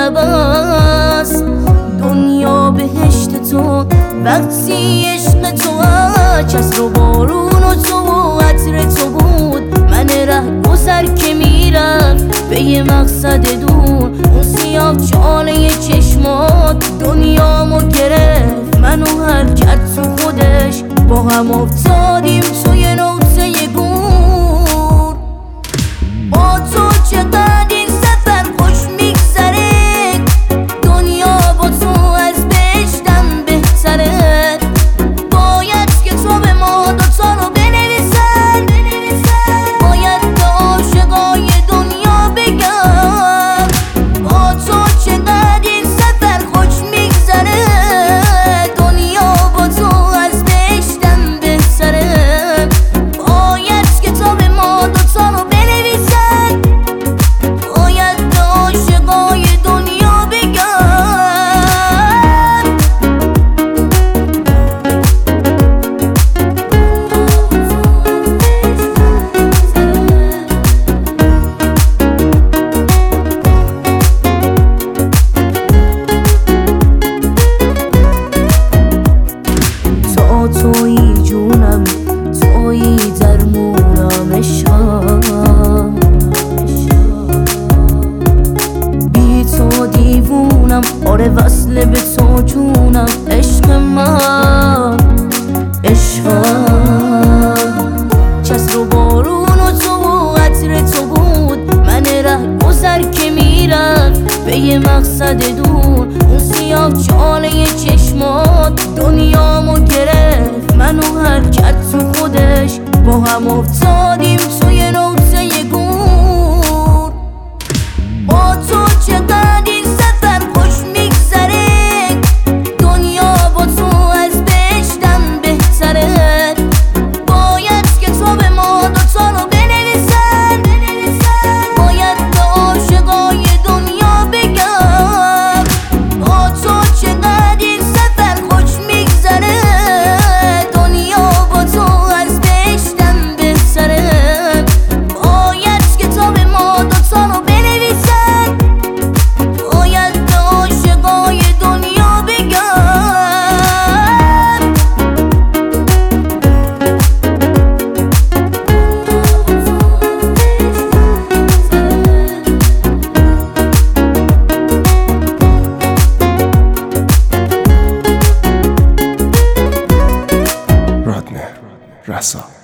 عباس. دنیا بهشت تو وقتی عشق تو چسب و بارون و تو و عطر تو بود. من ره گذر که میرفت به یه مقصد دور، اون سیاه چاله چشمات دنیامو گرفت. منو هر کرد تو خودش، با هم افتادیم توی نقطه گور. با تو چقدر این سفر خوش میگذره، دنیا با تو از بهشتم بهتره. باید که تو به ما دوتا رو بنویسن، باید به عاشقای دنیا بگم. با تو چقدر این سفر خوش میگذره، دنیا با تو از بهشتم بهتره. باید که تو به ما دوتا رو بنویسن، باید به عاشقای دنیا بگم. تا تویی جونم، تویی درمونم، عشقم بی تو دیوونم. آره وصل به تو جونم، عشق من عشقم. چسب و بارون و تو و عطر تو بود. من ره گذر که میرفت به یه مقصد دور، اون سیاه چاله چشمات دنیامو گرفت. منو هر کرد تو خودش، با هم افتادیم توی نقطه گور. با تو چقدر این سفر خوش میگذره، دنیا با تو از بهشتم بهتره. باید که تو به ما دوتا رو بنویسن، باید به عاشقای دنیا بگم. با تو چقدر این سفر خوش میگذره، دنیا با تو از بهشتم بهتره. باید که تو به ما دوتا رو بنویسن، باید به عاشقای دنیا بگم. رادنر رسا.